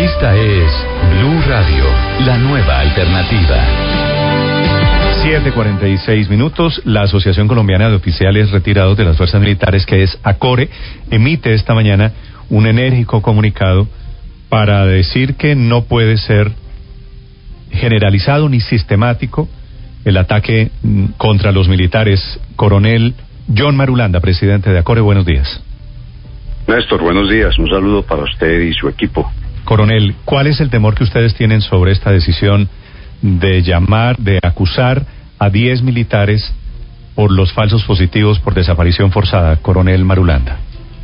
Esta es Blue Radio, la nueva alternativa. 7:46. La Asociación Colombiana de Oficiales Retirados de las Fuerzas Militares, que es ACORE, emite esta mañana un enérgico comunicado para decir que no puede ser generalizado ni sistemático el ataque contra los militares. Coronel John Marulanda, presidente de ACORE, buenos días. Néstor, buenos días. Un saludo para usted y su equipo. Coronel, ¿cuál es el temor que ustedes tienen sobre esta decisión de acusar a 10 militares por los falsos positivos por desaparición forzada, coronel Marulanda?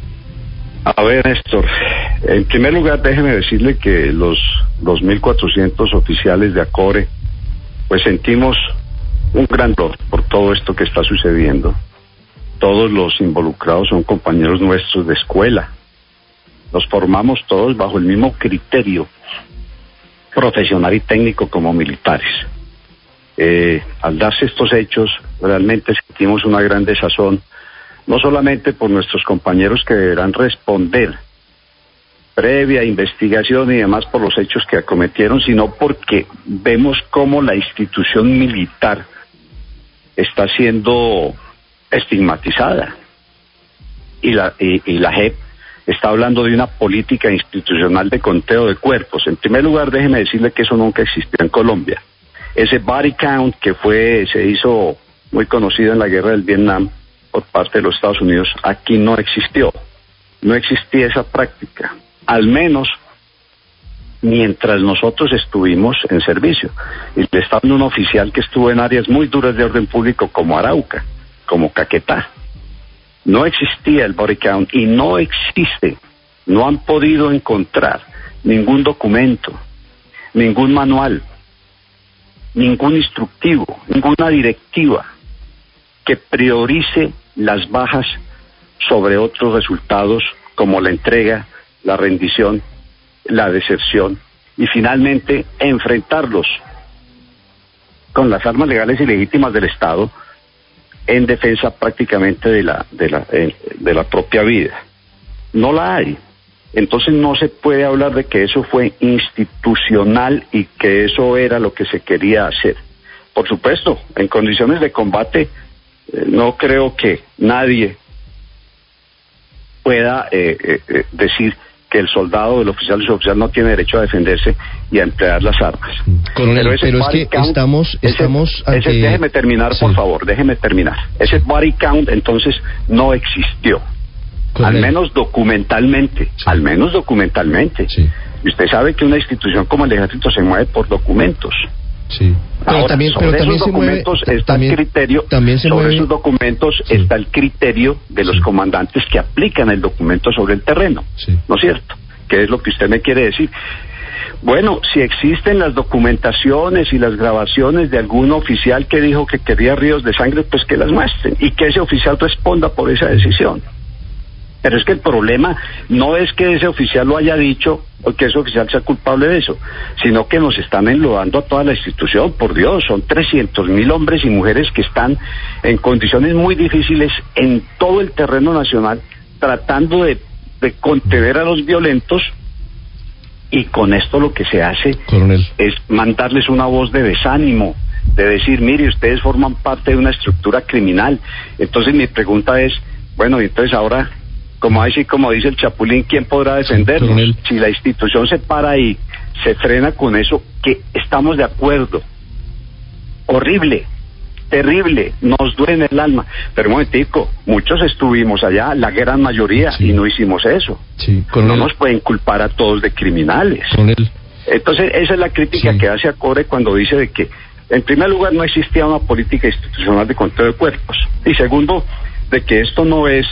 A ver, Néstor, en primer lugar déjeme decirle que los 2.400 oficiales de ACORE pues sentimos un gran dolor por todo esto que está sucediendo. Todos los involucrados son compañeros nuestros de escuela. Nos formamos todos bajo el mismo criterio profesional y técnico como militares. Al darse estos hechos, realmente sentimos una gran desazón, no solamente por nuestros compañeros que deberán responder previa investigación y demás por los hechos que acometieron, sino porque vemos cómo la institución militar está siendo estigmatizada y la JEP está hablando de una política institucional de conteo de cuerpos. En primer lugar, déjeme decirle que eso nunca existió en Colombia. Ese body count que se hizo muy conocido en la guerra del Vietnam por parte de los Estados Unidos, aquí no existió. No existía esa práctica, al menos mientras nosotros estuvimos en servicio. Y le está dando un oficial que estuvo en áreas muy duras de orden público como Arauca, como Caquetá. No existía el body count y no existe. No han podido encontrar ningún documento, ningún manual, ningún instructivo, ninguna directiva que priorice las bajas sobre otros resultados como la entrega, la rendición, la deserción y finalmente enfrentarlos con las armas legales y legítimas del Estado en defensa prácticamente de la propia vida. No la hay. Entonces no se puede hablar de que eso fue institucional y que eso era lo que se quería hacer. Por supuesto, en condiciones de combate, no creo que nadie pueda decir que el soldado, el oficial y su oficial no tiene derecho a defenderse y a emplear las armas. Coronel, pero es que estamos ante... Déjeme terminar, por favor, déjeme terminar. Ese body count, entonces, no existió. Coronel. Al menos documentalmente. Sí. Y usted sabe que una institución como el Ejército se mueve por documentos. Sí. Pero ahora, también esos documentos está el criterio, esos documentos sí. Está el criterio de los comandantes que aplican el documento sobre el terreno, ¿no es cierto? ¿Qué es lo que usted me quiere decir? Bueno, si existen las documentaciones y las grabaciones de algún oficial que dijo que quería ríos de sangre, pues que las muestren y que ese oficial responda por esa decisión. Pero es que el problema no es que ese oficial lo haya dicho o que ese oficial sea culpable de eso, sino que nos están enlodando a toda la institución. Por Dios, son 300.000 hombres y mujeres que están en condiciones muy difíciles en todo el terreno nacional, tratando de contener a los violentos, y con esto lo que se hace, coronel, es mandarles una voz de desánimo, de decir, mire, ustedes forman parte de una estructura criminal. Entonces mi pregunta es, bueno, entonces ahora... Como dice el Chapulín, ¿quién podrá defendernos? Sí, si la institución se para ahí, se frena con eso, que estamos de acuerdo. Horrible, terrible, nos duele el alma. Pero un momentico, muchos estuvimos allá, la gran mayoría, y no hicimos eso. Sí, no nos pueden culpar a todos de criminales. Entonces, esa es la crítica que hace ACORE cuando dice de que, en primer lugar, no existía una política institucional de conteo de cuerpos. Y segundo, de que esto no es,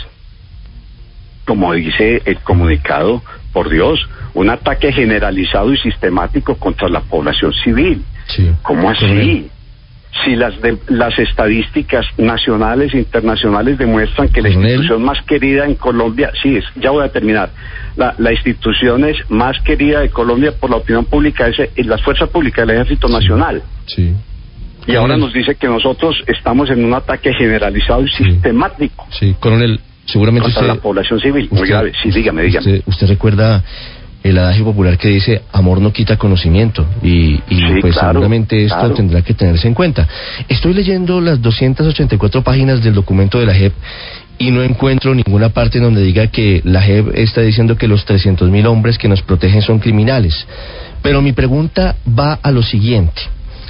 como dice el comunicado, por Dios, un ataque generalizado y sistemático contra la población civil. Sí. ¿Cómo así? Si las estadísticas nacionales e internacionales demuestran que la institución más querida en Colombia, ya voy a terminar, la institución es más querida de Colombia por la opinión pública es las fuerzas públicas del Ejército Nacional. Sí. Y ahora nos dice que nosotros estamos en un ataque generalizado y sistemático. Sí, coronel. Seguramente contra la población civil, muy grave. Sí, dígame. Usted recuerda el adagio popular que dice amor no quita conocimiento y Sí, pues claro, seguramente esto claro. tendrá que tenerse en cuenta. Estoy leyendo las 284 páginas del documento de la JEP y no encuentro ninguna parte donde diga que la JEP está diciendo que los 300.000 hombres que nos protegen son criminales. Pero mi pregunta va a lo siguiente.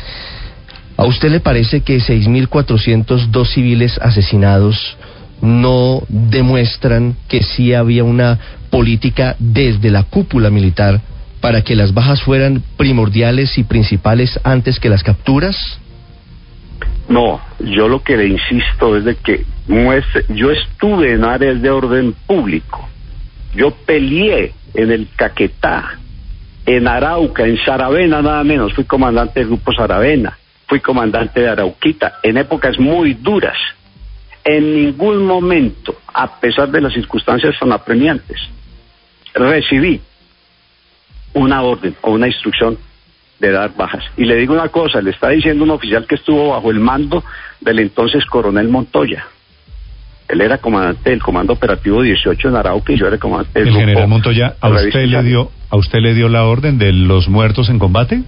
¿A usted le parece que 6.402 civiles asesinados no demuestran que sí había una política desde la cúpula militar para que las bajas fueran primordiales y principales antes que las capturas? No, yo lo que le insisto es de que yo estuve en áreas de orden público, yo peleé en el Caquetá, en Arauca, en Saravena nada menos, fui comandante del grupo Saravena, fui comandante de Arauquita, en épocas muy duras. En ningún momento, a pesar de las circunstancias tan apremiantes, recibí una orden o una instrucción de dar bajas. Y le digo una cosa, le está diciendo un oficial que estuvo bajo el mando del entonces coronel Montoya. Él era comandante del Comando Operativo 18 en Arauca y yo era comandante del El grupo. general Montoya, ¿a usted le dio la orden de los muertos en combate?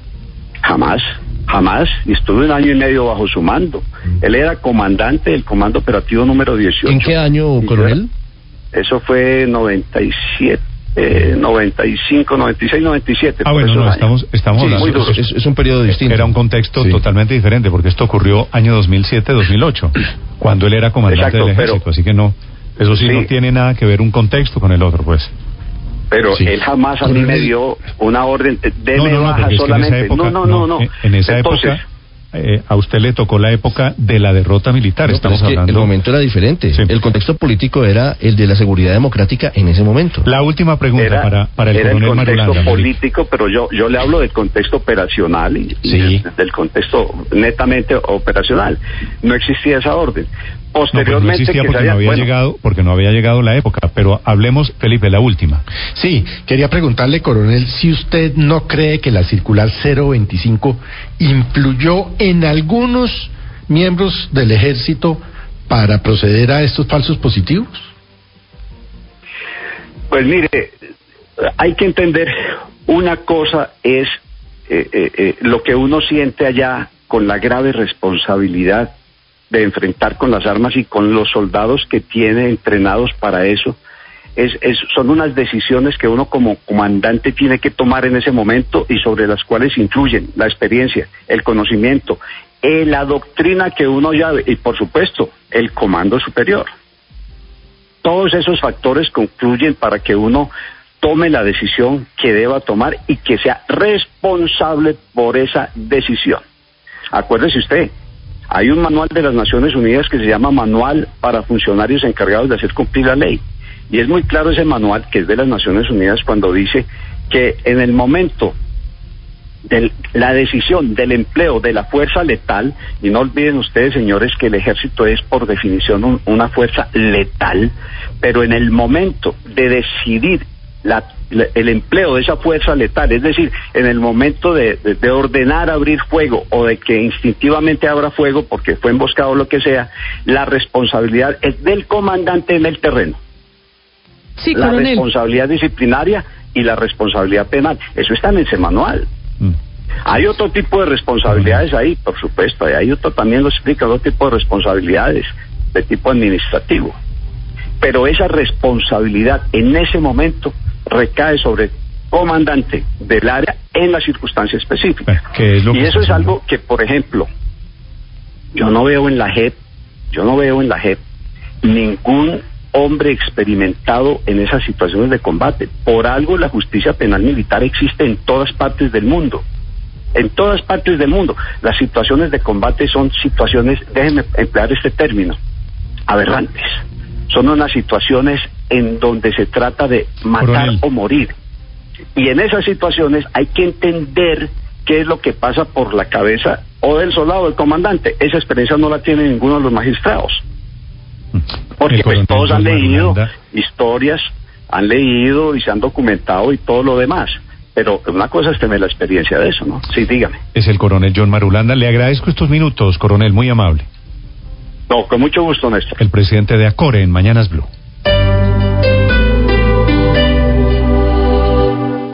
Jamás, y estuve 1 año y medio bajo su mando. Él era comandante del Comando Operativo número 18. ¿En qué año, coronel? Eso fue 97, 95, 96, 97. Bueno, no, estamos sí, hablando. muy duro. Es un periodo distinto. Era un contexto totalmente diferente, porque esto ocurrió año 2007-2008, cuando él era comandante del ejército, así que no, eso sí no tiene nada que ver un contexto con el otro, pues. Pero él jamás a mí me dio una orden de baja solamente. En esa época, a usted le tocó la época de la derrota militar. Estamos hablando. El momento era diferente. Sí. El contexto político era el de la seguridad democrática en ese momento. La última pregunta para el coronel Marulanda. Era el contexto político, pero yo le hablo del contexto operacional y del contexto netamente operacional. No existía esa orden. Posteriormente, no existía porque no había llegado la época, pero hablemos, Felipe, la última. Sí, quería preguntarle, coronel, si usted no cree que la circular 025 influyó en algunos miembros del ejército para proceder a estos falsos positivos. Pues mire, hay que entender, una cosa es lo que uno siente allá con la grave responsabilidad de enfrentar con las armas y con los soldados que tiene entrenados para eso. Son unas decisiones que uno como comandante tiene que tomar en ese momento y sobre las cuales influyen la experiencia, el conocimiento, la doctrina que uno llave y por supuesto el comando superior. Todos esos factores confluyen para que uno tome la decisión que deba tomar y que sea responsable por esa decisión. Acuérdese usted, hay un manual de las Naciones Unidas que se llama Manual para Funcionarios Encargados de Hacer Cumplir la Ley. Y es muy claro ese manual, que es de las Naciones Unidas, cuando dice que en el momento de la decisión del empleo de la fuerza letal, y no olviden ustedes, señores, que el ejército es por definición una fuerza letal, pero en el momento de decidir el empleo de esa fuerza letal, es decir, en el momento de ordenar abrir fuego o de que instintivamente abra fuego porque fue emboscado o lo que sea, la responsabilidad es del comandante en el terreno. Sí, la coronel. Responsabilidad disciplinaria y la responsabilidad penal, eso está en ese manual. Hay otro tipo de responsabilidades ahí, por supuesto, hay otro, también lo explica, otro tipo de responsabilidades de tipo administrativo, pero esa responsabilidad en ese momento recae sobre el comandante del área en la circunstancia específica. Y eso es algo que, por ejemplo, yo no veo en la JEP ningún hombre experimentado en esas situaciones de combate. Por algo la justicia penal militar existe en todas partes del mundo. En todas partes del mundo. Las situaciones de combate son situaciones, déjenme emplear este término, aberrantes. Son unas situaciones en donde se trata de matar o morir. Y en esas situaciones hay que entender qué es lo que pasa por la cabeza o del soldado o del comandante. Esa experiencia no la tiene ninguno de los magistrados. Porque pues todos han leído historias, han leído y se han documentado y todo lo demás. Pero una cosa es tener la experiencia de eso, ¿no? Sí, dígame. Es el coronel John Marulanda. Le agradezco estos minutos, coronel, muy amable. No, con mucho gusto, Néstor. El presidente de ACORE en Mañanas Blue.